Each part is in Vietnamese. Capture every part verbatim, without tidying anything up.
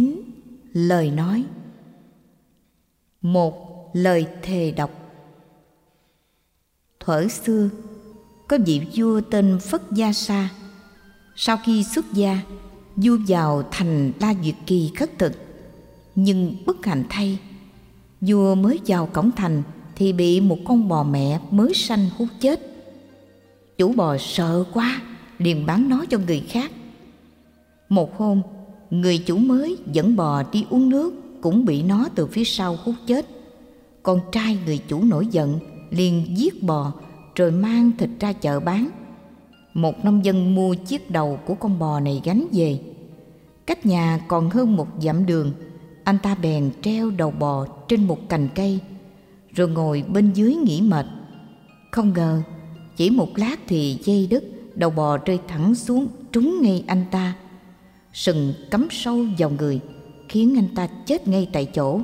chín. Lời nói. Một. Lời thề độc. Thuở xưa, có vị vua tên Phất Gia Sa. Sau khi xuất gia, vua vào thành La Duyệt Kỳ khất thực. Nhưng bất hạnh thay, vua mới vào cổng thành thì bị một con bò mẹ mới sanh hút chết. Chủ bò sợ quá, liền bán nó cho người khác. Một hôm, người chủ mới dẫn bò đi uống nước cũng bị nó từ phía sau hút chết. Con trai người chủ nổi giận, liền giết bò rồi mang thịt ra chợ bán. Một nông dân mua chiếc đầu của con bò này gánh về. Cách nhà còn hơn một dặm đường, anh ta bèn treo đầu bò trên một cành cây, rồi ngồi bên dưới nghỉ mệt. Không ngờ, chỉ một lát thì dây đứt, đầu bò rơi thẳng xuống trúng ngay anh ta. Sừng cắm sâu vào người, khiến anh ta chết ngay tại chỗ.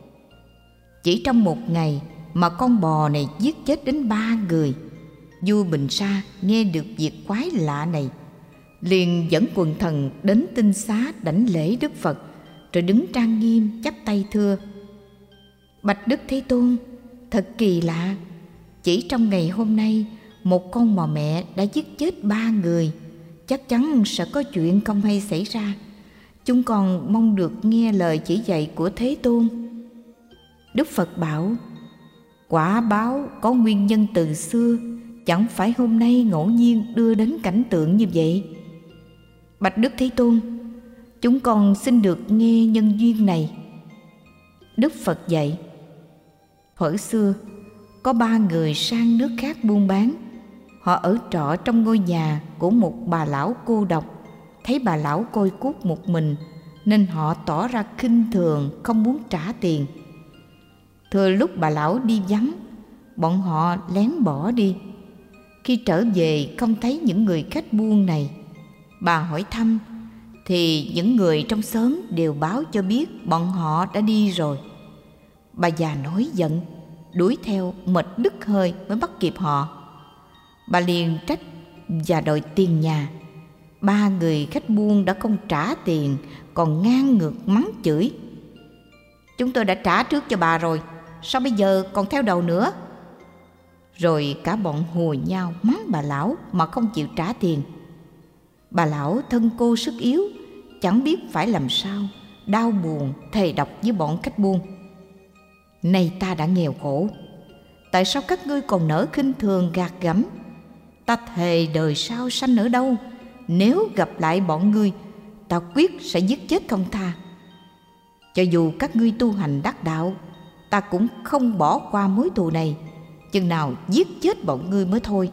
Chỉ trong một ngày mà con bò này giết chết đến ba người. Vua Bình Sa nghe được việc quái lạ này, liền dẫn quần thần đến tinh xá đảnh lễ Đức Phật, rồi đứng trang nghiêm chắp tay thưa: Bạch Đức Thế Tôn, thật kỳ lạ, chỉ trong ngày hôm nay một con bò mẹ đã giết chết ba người. Chắc chắn sẽ có chuyện không hay xảy ra. Chúng con mong được nghe lời chỉ dạy của Thế Tôn. Đức Phật bảo: Quả báo có nguyên nhân từ xưa, chẳng phải hôm nay ngẫu nhiên đưa đến cảnh tượng như vậy. Bạch Đức Thế Tôn, chúng con xin được nghe nhân duyên này. Đức Phật dạy: Thuở xưa, có ba người sang nước khác buôn bán. Họ ở trọ trong ngôi nhà của một bà lão cô độc. Thấy bà lão côi cút một mình, nên họ tỏ ra khinh thường, không muốn trả tiền. Thừa lúc bà lão đi vắng, bọn họ lén bỏ đi. Khi trở về không thấy những người khách buôn này. Bà hỏi thăm, thì những người trong xóm đều báo cho biết bọn họ đã đi rồi. Bà già nổi giận, đuổi theo mệt đứt hơi mới bắt kịp họ. Bà liền trách và đòi tiền nhà. Ba người khách buôn đã không trả tiền, còn ngang ngược mắng chửi: Chúng tôi đã trả trước cho bà rồi, sao bây giờ còn theo đầu nữa? Rồi cả bọn hùa nhau mắng bà lão mà không chịu trả tiền. Bà lão thân cô sức yếu, chẳng biết phải làm sao, đau buồn thề độc với bọn khách buôn: Này ta đã nghèo khổ, tại sao các ngươi còn nỡ khinh thường gạt gẫm? Ta thề đời sau sanh ở đâu, nếu gặp lại bọn ngươi, ta quyết sẽ giết chết không tha. Cho dù các ngươi tu hành đắc đạo, ta cũng không bỏ qua mối thù này, chừng nào giết chết bọn ngươi mới thôi.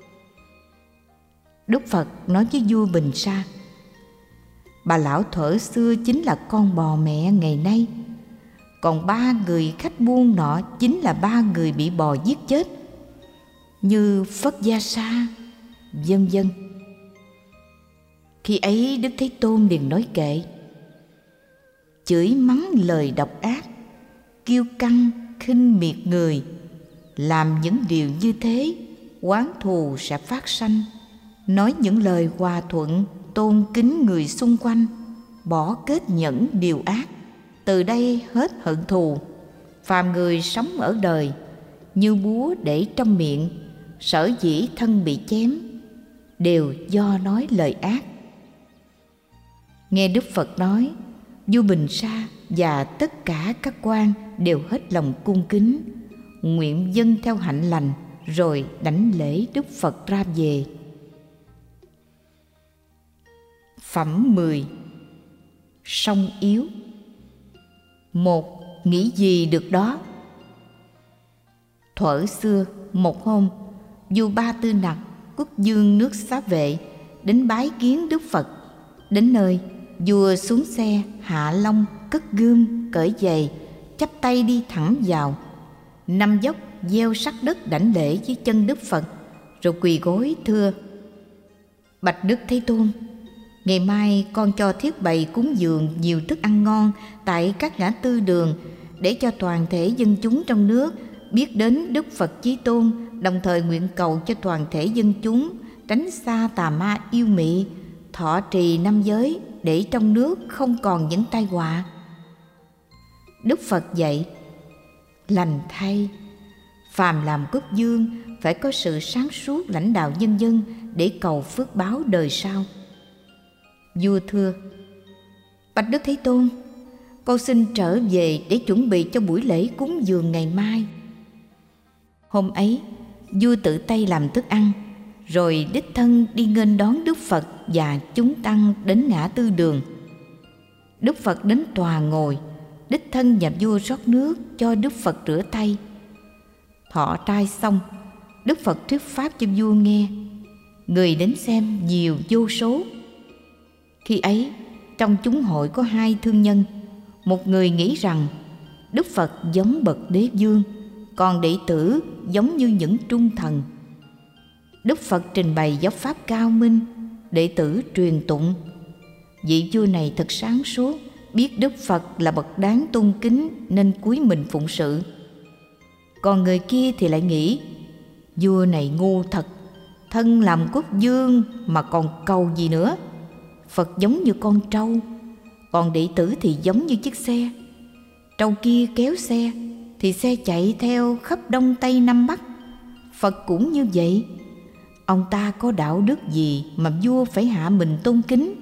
Đức Phật nói với vua Bình Sa: Bà lão thuở xưa chính là con bò mẹ ngày nay, còn ba người khách buôn nọ chính là ba người bị bò giết chết, như Phất Gia Sa, vân vân. Khi ấy Đức Thế Tôn liền nói kệ: Chửi mắng lời độc ác, kiêu căng, khinh miệt người, làm những điều như thế, oán thù sẽ phát sanh. Nói những lời hòa thuận, tôn kính người xung quanh, bỏ kết nhẫn điều ác, từ đây hết hận thù. Phàm người sống ở đời, như búa để trong miệng, sở dĩ thân bị chém, đều do nói lời ác. Nghe Đức Phật nói, vua Bình Sa và tất cả các quan đều hết lòng cung kính, nguyện dâng theo hạnh lành, rồi đảnh lễ Đức Phật ra về. Phẩm mười. Song yếu. Một. Nghĩ gì được đó. Thuở xưa, một hôm, vua Ba Tư Nặc, quốc vương nước Xá Vệ, đến bái kiến Đức Phật. Đến nơi, vua xuống xe, hạ long, cất gươm, cởi giày, chắp tay đi thẳng vào. Năm dốc gieo sát đất đảnh lễ với chân Đức Phật, rồi quỳ gối thưa: Bạch Đức Thế Tôn, ngày mai con cho thiết bày cúng dường nhiều thức ăn ngon tại các ngã tư đường, để cho toàn thể dân chúng trong nước biết đến Đức Phật Chí Tôn, đồng thời nguyện cầu cho toàn thể dân chúng tránh xa tà ma yêu mị, thọ trì năm giới, để trong nước không còn những tai họa. Đức Phật dạy: lành thay, phàm làm quốc vương phải có sự sáng suốt lãnh đạo nhân dân để cầu phước báo đời sau. Vua thưa: bạch Đức Thế Tôn, con xin trở về để chuẩn bị cho buổi lễ cúng dường ngày mai. Hôm ấy, vua tự tay làm thức ăn, rồi đích thân đi nghênh đón Đức Phật và chúng tăng đến ngã tư đường. Đức Phật đến tòa ngồi, đích thân nhà vua rót nước cho Đức Phật rửa tay. Thọ trai xong, Đức Phật thuyết pháp cho vua nghe. Người đến xem nhiều vô số. Khi ấy, trong chúng hội có hai thương nhân. Một người nghĩ rằng Đức Phật giống bậc đế vương, còn đệ tử giống như những trung thần. Đức Phật trình bày giáo pháp cao minh, đệ tử truyền tụng. Vị vua này thật sáng suốt, biết Đức Phật là bậc đáng tôn kính nên cúi mình phụng sự. Còn người kia thì lại nghĩ: vua này ngu thật, thân làm quốc vương mà còn cầu gì nữa. Phật giống như con trâu, còn đệ tử thì giống như chiếc xe. Trâu kia kéo xe thì xe chạy theo khắp Đông Tây Nam Bắc. Phật cũng như vậy. Ông ta có đạo đức gì mà vua phải hạ mình tôn kính?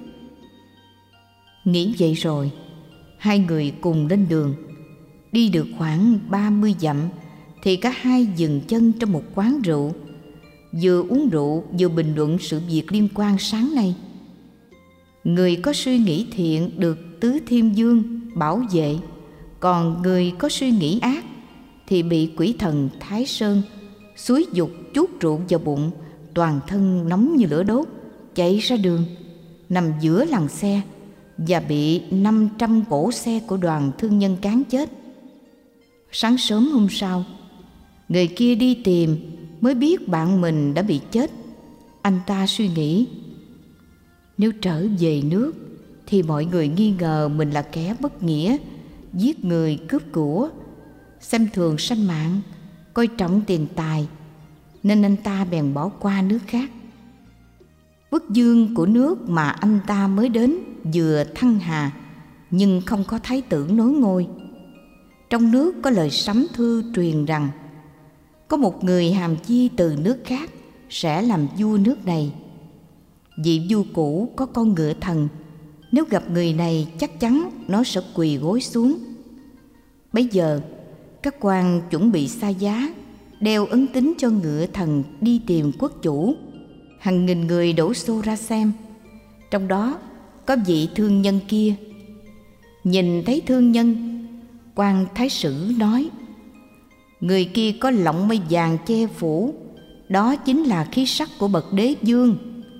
Nghĩ vậy rồi, hai người cùng lên đường. Đi được khoảng ba mươi dặm thì cả hai dừng chân trong một quán rượu, vừa uống rượu vừa bình luận sự việc liên quan sáng nay. Người có suy nghĩ thiện được Tứ Thiên Vương bảo vệ, còn người có suy nghĩ ác thì bị quỷ thần Thái Sơn xúi dục chuốt rượu vào bụng, toàn thân nóng như lửa đốt, chạy ra đường, nằm giữa làn xe và bị năm trăm cỗ xe của đoàn thương nhân cán chết. Sáng sớm hôm sau, người kia đi tìm mới biết bạn mình đã bị chết. Anh ta suy nghĩ: nếu trở về nước thì mọi người nghi ngờ mình là kẻ bất nghĩa, giết người cướp của, xem thường sanh mạng, coi trọng tiền tài, nên anh ta bèn bỏ qua nước khác. Quốc vương của nước mà anh ta mới đến vừa thăng hà, nhưng không có thái tử nối ngôi. Trong nước có lời sấm thư truyền rằng có một người hàm chi từ nước khác sẽ làm vua nước này. Vị vua cũ có con ngựa thần, nếu gặp người này chắc chắn nó sẽ quỳ gối xuống. Bấy giờ các quan chuẩn bị xa giá, đeo ấn tín cho ngựa thần đi tìm quốc chủ. Hàng nghìn người đổ xô ra xem. Trong đó có vị thương nhân kia. Nhìn thấy thương nhân, quan thái sử nói: người kia có lọng mây vàng che phủ, đó chính là khí sắc của bậc đế vương.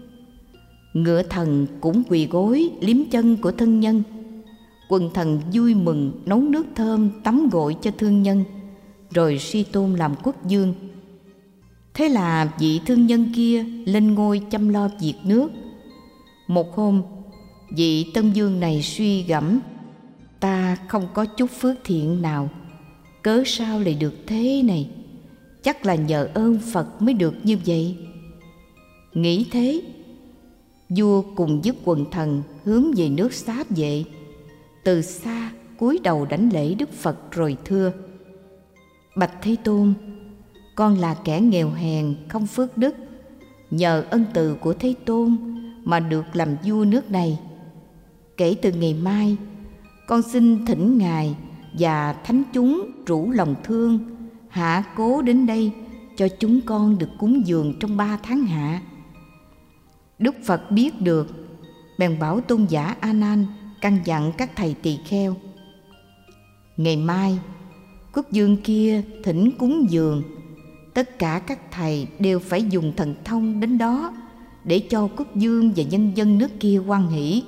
Ngựa thần cũng quỳ gối liếm chân của thân nhân. Quần thần vui mừng nấu nước thơm tắm gội cho thương nhân, rồi suy tôn làm quốc vương. Thế là vị thương nhân kia lên ngôi chăm lo việc nước. Một hôm, vị tân vương này suy gẫm: ta không có chút phước thiện nào, cớ sao lại được thế này? Chắc là nhờ ơn Phật mới được như vậy. Nghĩ thế, vua cùng với quần thần hướng về nước Xá Vệ. Từ xa cúi đầu đảnh lễ Đức Phật rồi thưa: bạch Thế Tôn, con là kẻ nghèo hèn không phước đức, nhờ ân từ của Thế Tôn mà được làm vua nước này. Kể từ ngày mai, con xin thỉnh Ngài và thánh chúng rủ lòng thương hạ cố đến đây cho chúng con được cúng dường trong ba tháng hạ. Đức Phật biết được, bèn bảo tôn giả A Nan căn dặn các thầy tỳ kheo: ngày mai quốc vương kia thỉnh cúng dường, tất cả các thầy đều phải dùng thần thông đến đó để cho quốc vương và nhân dân nước kia hoan hỷ.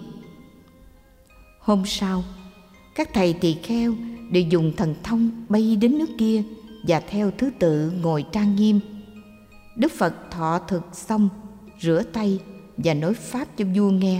Hôm sau, các thầy tỳ kheo đều dùng thần thông bay đến nước kia và theo thứ tự ngồi trang nghiêm. Đức Phật thọ thực xong, rửa tay và nói pháp cho vua nghe.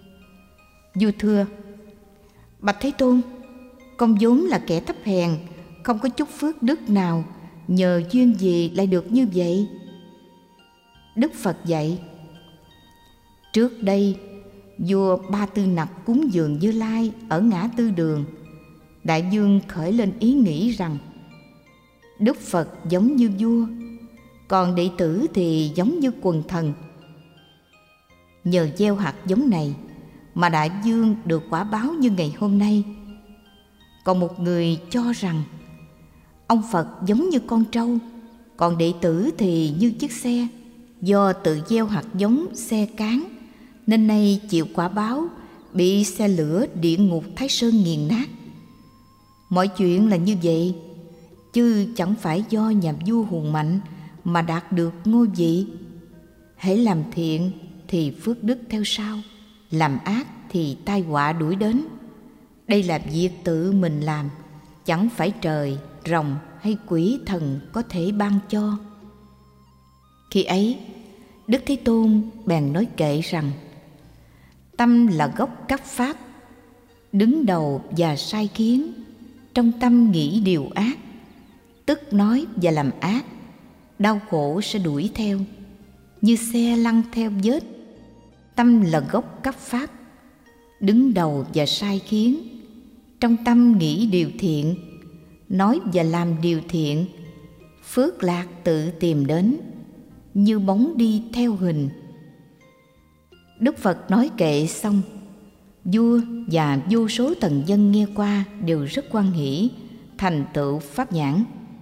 Vua thưa: bạch Thế Tôn, con vốn là kẻ thấp hèn, không có chút phước đức nào, nhờ duyên gì lại được như vậy? Đức Phật dạy: trước đây vua Ba Tư Nặc cúng dường Như Lai ở ngã tư đường, đại vương khởi lên ý nghĩ rằng Đức Phật giống như vua, còn đệ tử thì giống như quần thần. Nhờ gieo hạt giống này mà đại vương được quả báo như ngày hôm nay. Còn một người cho rằng ông Phật giống như con trâu, còn đệ tử thì như chiếc xe, do tự gieo hạt giống xe cán nên nay chịu quả báo bị xe lửa địa ngục Thái Sơn nghiền nát. Mọi chuyện là như vậy, chứ chẳng phải do nhà vua hùng mạnh mà đạt được ngôi vị. Hễ làm thiện thì phước đức theo sau, làm ác thì tai họa đuổi đến. Đây là việc tự mình làm, chẳng phải trời, rồng hay quỷ thần có thể ban cho. Khi ấy, Đức Thế Tôn bèn nói kệ rằng: tâm là gốc các pháp, đứng đầu và sai khiến, trong tâm nghĩ điều ác, tức nói và làm ác, đau khổ sẽ đuổi theo, như xe lăn theo vết. Tâm là gốc các pháp, đứng đầu và sai khiến, trong tâm nghĩ điều thiện, nói và làm điều thiện, phước lạc tự tìm đến, như bóng đi theo hình. Đức Phật nói kệ xong, vua và vô số thần dân nghe qua đều rất hoan hỷ, thành tựu pháp nhãn.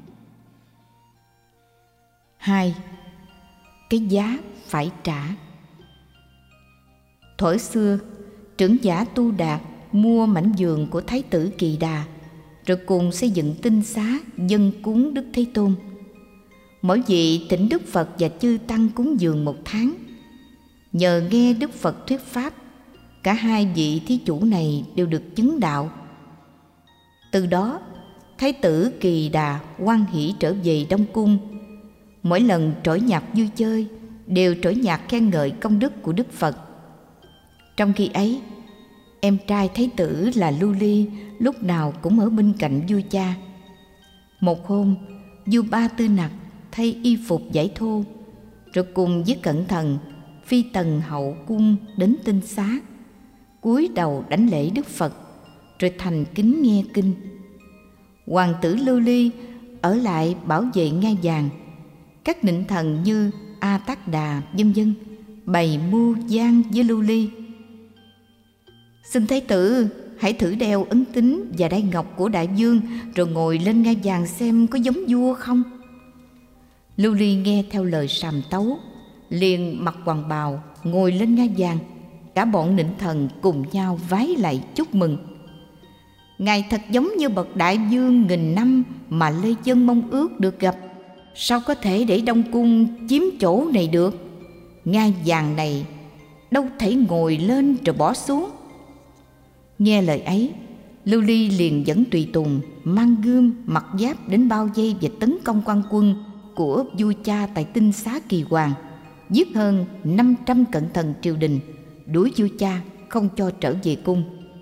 Hai, cái giá phải trả. Thuở xưa, trưởng giả Tu Đạt mua mảnh vườn của Thái tử Kỳ Đà, rồi cùng xây dựng tinh xá dâng cúng Đức Thế Tôn. Mỗi vị thỉnh Đức Phật và chư tăng cúng dường một tháng. Nhờ nghe Đức Phật thuyết pháp, cả hai vị thí chủ này đều được chứng đạo. Từ đó, Thái tử Kỳ Đà hoan hỷ trở về Đông Cung. Mỗi lần trỗi nhạc vui chơi, đều trỗi nhạc khen ngợi công đức của Đức Phật. Trong khi ấy, em trai Thái tử là Lưu Ly lúc nào cũng ở bên cạnh vua cha. Một hôm, vua Ba Tư Nặc thay y phục vải thô, rồi cùng với cẩn thận phi tần hậu cung đến tinh xá, cúi đầu đảnh lễ Đức Phật, rồi thành kính nghe kinh. Hoàng tử Lưu Ly ở lại bảo vệ ngai vàng. Các nịnh thần như A Tát Đà vân vân bày mưu gian với Lưu Ly: xin thái tử hãy thử đeo ấn tín và đai ngọc của đại vương, rồi ngồi lên ngai vàng xem có giống vua không. Lưu Ly nghe theo lời sàm tấu, liền mặc hoàng bào ngồi lên ngai vàng. Cả bọn nịnh thần cùng nhau vái lạy chúc mừng: ngài thật giống như bậc đại vương nghìn năm mà lê dân mong ước được gặp. Sao có thể để Đông Cung chiếm chỗ này được? Ngai vàng này đâu thể ngồi lên rồi bỏ xuống. Nghe lời ấy, Lưu Ly liền dẫn tùy tùng mang gươm mặc giáp đến bao vây và tấn công quan quân của vua cha tại tinh xá Kỳ Hoàng, giết hơn năm trăm cận thần triều đình, đuổi vua cha không cho trở về cung.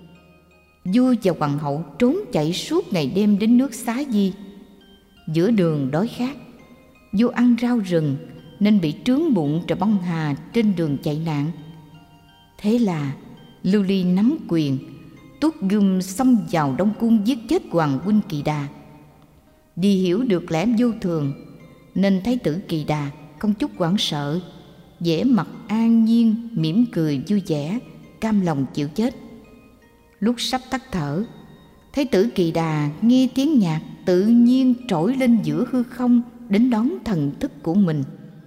Vua và hoàng hậu trốn chạy suốt ngày đêm đến nước Xá Di. Giữa đường đói khát, vua ăn rau rừng nên bị trướng bụng rồi băng hà trên đường chạy nạn. Thế là Lưu Ly nắm quyền, tuốt gươm xông vào Đông Cung giết chết hoàng huynh Kỳ Đà. Vì hiểu được lẽ vô thường nên Thái tử Kỳ Đà không chút hoảng sợ, vẻ mặt an nhiên, mỉm cười vui vẻ, cam lòng chịu chết. Lúc sắp tắt thở, Thái tử Kỳ Đà nghe tiếng nhạc tự nhiên trỗi lên giữa hư không đến đón thần thức của mình.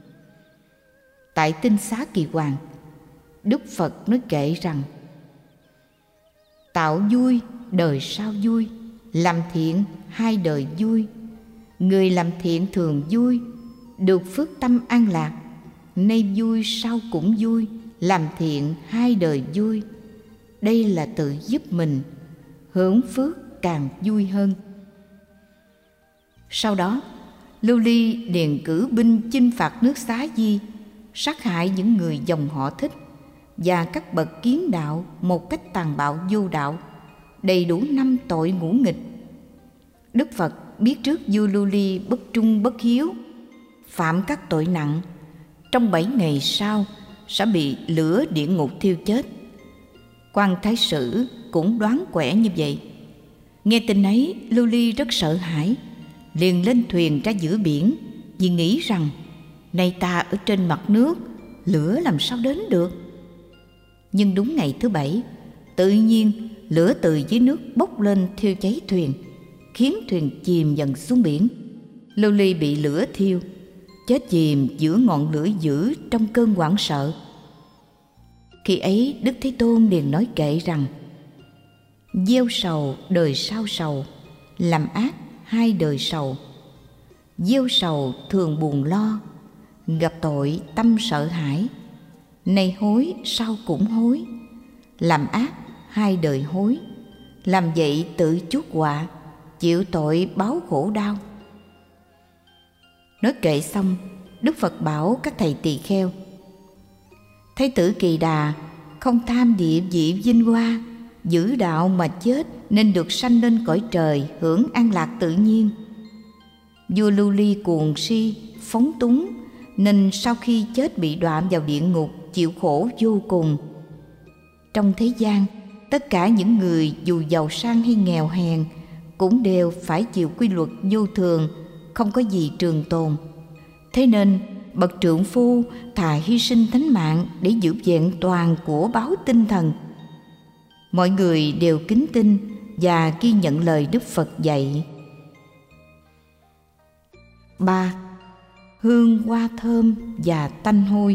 Tại tinh xá Kỳ Hoàng, Đức Phật nói kệ rằng: tạo vui đời sau vui, làm thiện hai đời vui. Người làm thiện thường vui, được phước tâm an lạc. Nay vui sau cũng vui, làm thiện hai đời vui. Đây là tự giúp mình, hưởng phước càng vui hơn. Sau đó, Lưu Ly liền cử binh chinh phạt nước Xá Di, sát hại những người dòng họ Thích và các bậc kiến đạo một cách tàn bạo vô đạo, đầy đủ năm tội ngũ nghịch. Đức Phật biết trước vua Lưu Ly bất trung bất hiếu, phạm các tội nặng, trong bảy ngày sau sẽ bị lửa địa ngục thiêu chết. Quan thái sử cũng đoán quẻ như vậy. Nghe tin ấy, Lưu Ly rất sợ hãi, liền lên thuyền ra giữa biển, vì nghĩ rằng nay ta ở trên mặt nước, lửa làm sao đến được. Nhưng đúng ngày thứ bảy, tự nhiên lửa từ dưới nước bốc lên thiêu cháy thuyền, khiến thuyền chìm dần xuống biển. Lưu Ly bị lửa thiêu, chết chìm giữa ngọn lửa dữ trong cơn hoảng sợ. Khi ấy Đức Thế Tôn liền nói kệ rằng: gieo sầu đời sau sầu, làm ác hai đời sầu. Gieo sầu thường buồn lo, gặp tội tâm sợ hãi. Nay hối sau cũng hối, làm ác hai đời hối. Làm vậy tự chuốc họa, chịu tội báo khổ đau. Nói kệ xong, Đức Phật bảo các thầy tỳ kheo: Thái tử Kỳ Đà không tham địa vị vinh hoa, giữ đạo mà chết nên được sanh lên cõi trời hưởng an lạc tự nhiên. Vua Lưu Ly cuồng si, phóng túng nên sau khi chết bị đọa vào địa ngục, chịu khổ vô cùng. Trong thế gian, tất cả những người dù giàu sang hay nghèo hèn cũng đều phải chịu quy luật vô thường, không có gì trường tồn. Thế nên bậc trượng phu thà hy sinh thánh mạng để giữ vẹn toàn của báo tinh thần. Mọi người đều kính tin và ghi nhận lời Đức Phật dạy. ba. Hương hoa thơm và tanh hôi.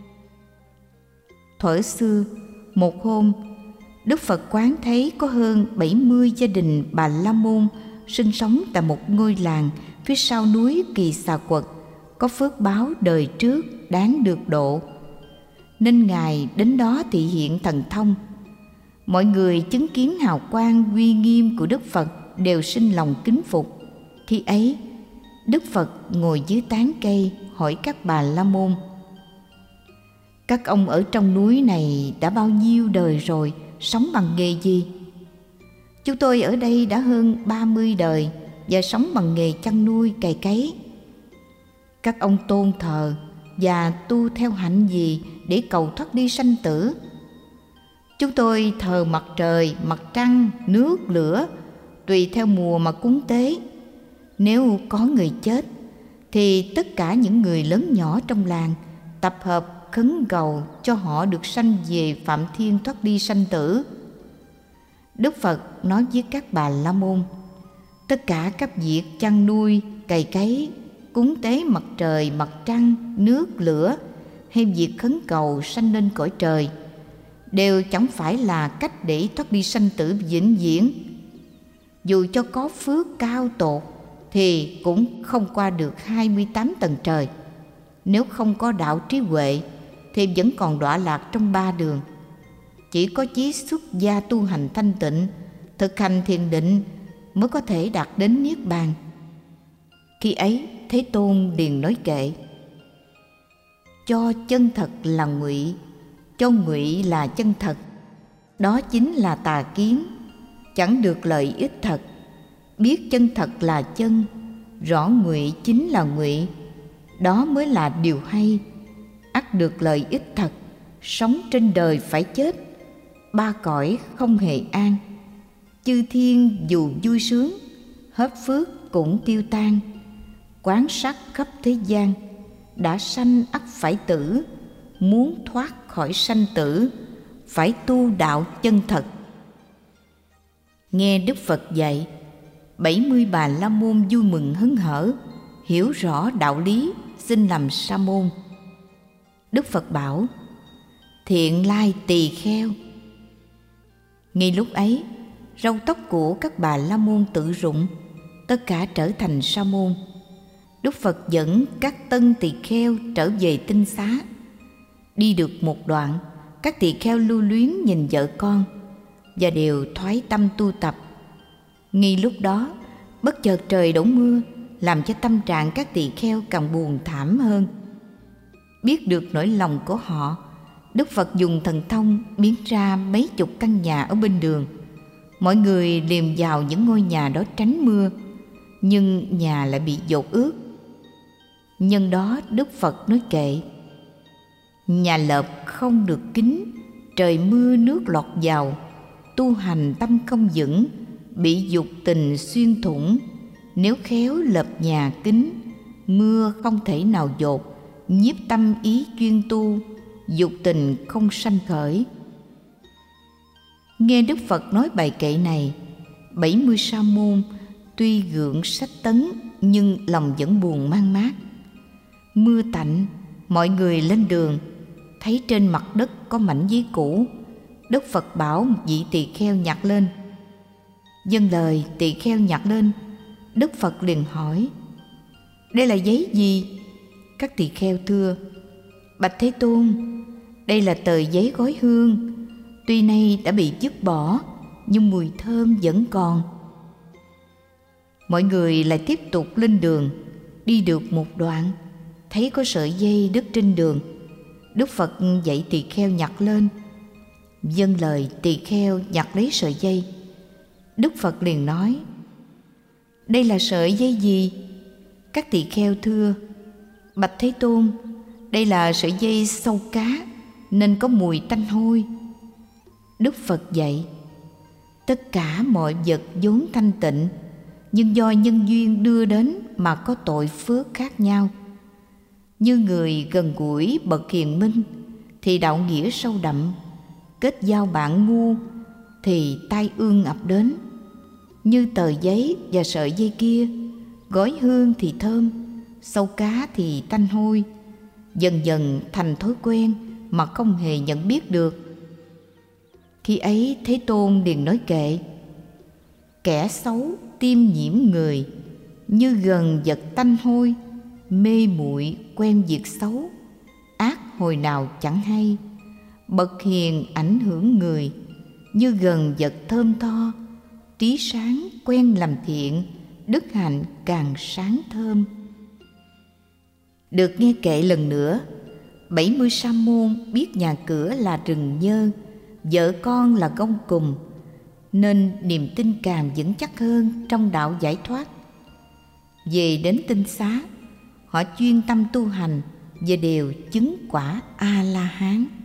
Thuở xưa, một hôm, Đức Phật quán thấy có hơn bảy mươi gia đình Bà La Môn sinh sống tại một ngôi làng phía sau núi Kỳ Xà Quật, có phước báo đời trước đáng được độ, nên Ngài đến đó thị hiện thần thông. Mọi người chứng kiến hào quang uy nghiêm của Đức Phật đều sinh lòng kính phục. Khi ấy, Đức Phật ngồi dưới tán cây hỏi các Bà La Môn: các ông ở trong núi này đã bao nhiêu đời rồi, sống bằng nghề gì? Chúng tôi ở đây đã hơn ba mươi đời và sống bằng nghề chăn nuôi cày cấy. Các ông tôn thờ và tu theo hạnh gì để cầu thoát đi sanh tử? Chúng tôi thờ mặt trời, mặt trăng, nước, lửa, tùy theo mùa mà cúng tế. Nếu có người chết thì tất cả những người lớn nhỏ trong làng tập hợp khấn cầu cho họ được sanh về Phạm Thiên thoát đi sanh tử. Đức Phật nói với các Bà La Môn: tất cả các việc chăn nuôi, cày cấy, cúng tế mặt trời, mặt trăng, nước, lửa hay việc khấn cầu sanh lên cõi trời đều chẳng phải là cách để thoát đi sanh tử vĩnh viễn. Dù cho có phước cao tột thì cũng không qua được hai mươi tám tầng trời. Nếu không có đạo trí huệ thì vẫn còn đọa lạc trong ba đường. Chỉ có chí xuất gia tu hành thanh tịnh, thực hành thiền định mới có thể đạt đến niết bàn. Khi ấy Thế Tôn liền nói kệ: cho chân thật là ngụy, cho ngụy là chân thật, đó chính là tà kiến, chẳng được lợi ích thật. Biết chân thật là chân, rõ ngụy chính là ngụy, đó mới là điều hay. Ắt được lợi ích thật, sống trên đời phải chết, ba cõi không hề an. Chư thiên dù vui sướng, hết phước cũng tiêu tan. Quán sát khắp thế gian, đã sanh ắt phải tử. Muốn thoát khỏi sanh tử, phải tu đạo chân thật. Nghe Đức Phật dạy, bảy mươi Bà La Môn vui mừng hớn hở, hiểu rõ đạo lý, xin làm sa môn. Đức Phật bảo: thiện lai tỳ kheo. Ngay lúc ấy, râu tóc của các Bà La Môn tự rụng, tất cả trở thành sa môn. Đức Phật dẫn các tân tỳ kheo trở về tinh xá. Đi được một đoạn, các tỳ kheo lưu luyến nhìn vợ con và đều thoái tâm tu tập. Ngay lúc đó, bất chợt trời đổ mưa, làm cho tâm trạng các tỳ kheo càng buồn thảm hơn. Biết được nỗi lòng của họ, Đức Phật dùng thần thông biến ra mấy chục căn nhà ở bên đường. Mọi người liềm vào những ngôi nhà đó tránh mưa, nhưng nhà lại bị dột ướt. Nhân đó Đức Phật nói kệ: nhà lợp không được kính, trời mưa nước lọt vào, tu hành tâm không vững, bị dục tình xuyên thủng. Nếu khéo lợp nhà kính, mưa không thể nào dột, nhiếp tâm ý chuyên tu, dục tình không sanh khởi. Nghe Đức Phật nói bài kệ này, bảy mươi sa môn tuy gượng sách tấn nhưng lòng vẫn buồn man mác. Mưa tạnh, mọi người lên đường, thấy trên mặt đất có mảnh giấy cũ. Đức Phật bảo một vị tỳ kheo nhặt lên. Dâng lời, tỳ kheo nhặt lên. Đức Phật liền hỏi: đây là giấy gì? Các tỳ kheo thưa: bạch Thế Tôn, đây là tờ giấy gói hương, tuy nay đã bị vứt bỏ nhưng mùi thơm vẫn còn. Mọi người lại tiếp tục lên đường. Đi được một đoạn, thấy có sợi dây đứt trên đường. Đức Phật dạy tỳ kheo nhặt lên. Dâng lời, tỳ kheo nhặt lấy sợi dây. Đức Phật liền nói: đây là sợi dây gì? Các tỳ kheo thưa: bạch Thế Tôn, đây là sợi dây sâu cá nên có mùi tanh hôi. Đức Phật dạy: tất cả mọi vật vốn thanh tịnh, nhưng do nhân duyên đưa đến mà có tội phước khác nhau. Như người gần gũi bậc hiền minh thì đạo nghĩa sâu đậm, kết giao bạn ngu thì tai ương ập đến. Như tờ giấy và sợi dây kia, gói hương thì thơm, sâu cá thì tanh hôi, dần dần thành thói quen mà không hề nhận biết được. Khi ấy Thế Tôn liền nói kệ: kẻ xấu tiêm nhiễm người, như gần vật tanh hôi, mê muội quen việc xấu, ác hồi nào chẳng hay. Bậc hiền ảnh hưởng người, như gần vật thơm tho, trí sáng quen làm thiện, đức hạnh càng sáng thơm. Được nghe kệ lần nữa, bảy mươi sa môn biết nhà cửa là rừng nhơ, vợ con là gông cùm, nên niềm tin càng vững chắc hơn trong đạo giải thoát. Về đến Tinh Xá, họ chuyên tâm tu hành và đều chứng quả A La Hán.